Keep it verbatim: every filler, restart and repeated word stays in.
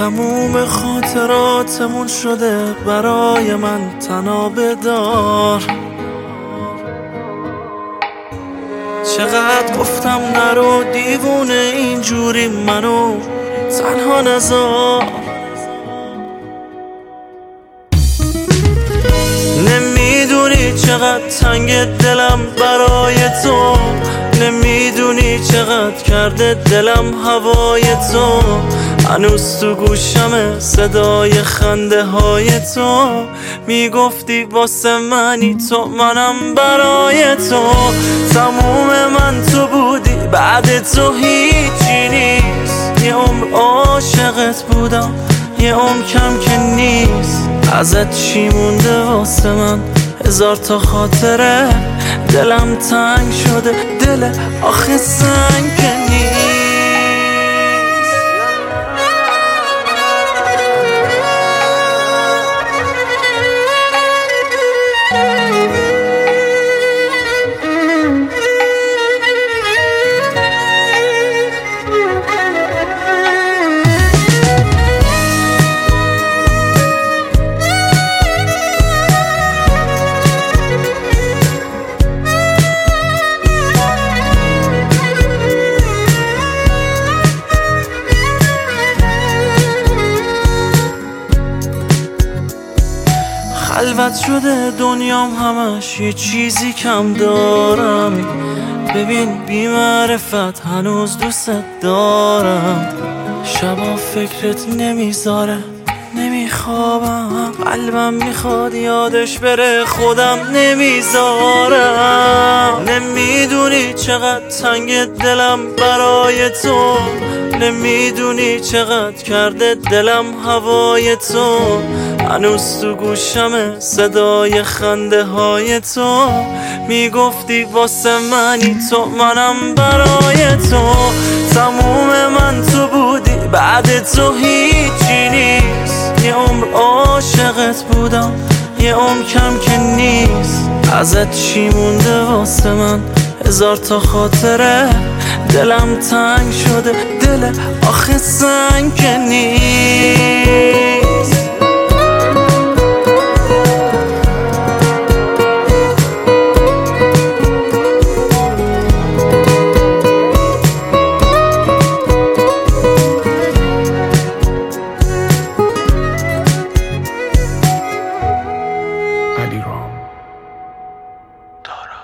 تموم خاطراتمون شده برای من تنابه دار. چقدر گفتم نرو دیوونه اینجوری منو تنها نذار. نمیدونی چقدر تنگ دلم برای تو، نمیدونی چقدر کرده دلم هوای تو. هنوز تو گوشم صدای خنده های تو، میگفتی واسه منی تو منم برای تو. تموم من تو بودی بعد تو هیچی نیست. یه عمر عاشقت بودم یه عمر کم که نیست. ازت چی مونده واسه من؟ هزار تا خاطره. دلم تنگ شده دل آخه سنگ که نیست. خلوت شده دنیام همش یه چیزی کم دارم. ببین بی معرفت هنوز دوست دارم. شبا فکرت نمیذاره نمیخوابم. قلبم میخواد یادش بره خودم نمیذارم. نمیدونی چقدر تنگ دلم برای تو، نمیدونی چقدر کرده دلم هوای تو. هنوز تو گوشم صدای خنده های تو، میگفتی واسه منی تو منم برای تو. تموم من تو بودی بعد تو هیچی نیست. یه عمر عاشقت بودم یه عمر کم که نیست. ازت چی مونده واسه من؟ هزار تا خاطره. دلم تنگ شده دل آخه سنگ که نیست. علیرام دارا.